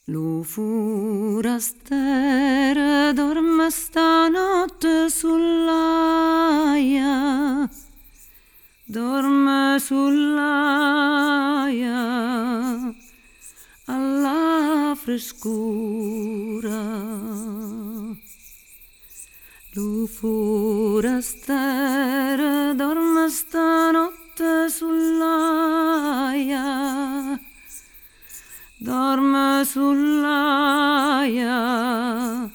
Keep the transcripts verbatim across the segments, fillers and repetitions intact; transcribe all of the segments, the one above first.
Lo forastero dorme stanotte sull'aia, dorme sull'aia alla frescura. Lo forastero dorme stanotte sull'aia, dorme sull'aia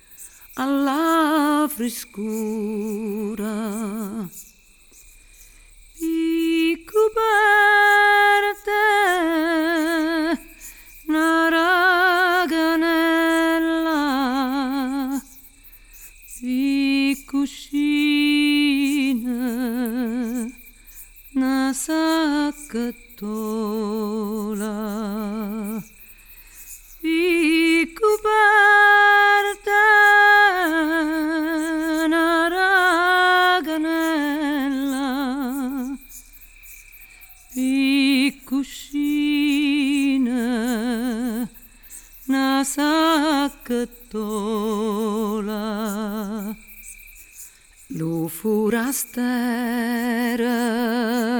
alla frescura. I coperte una raganella, i cuscine una sacchettola, i coperte una raganella, i cuscine una sacchettola. Lo forastero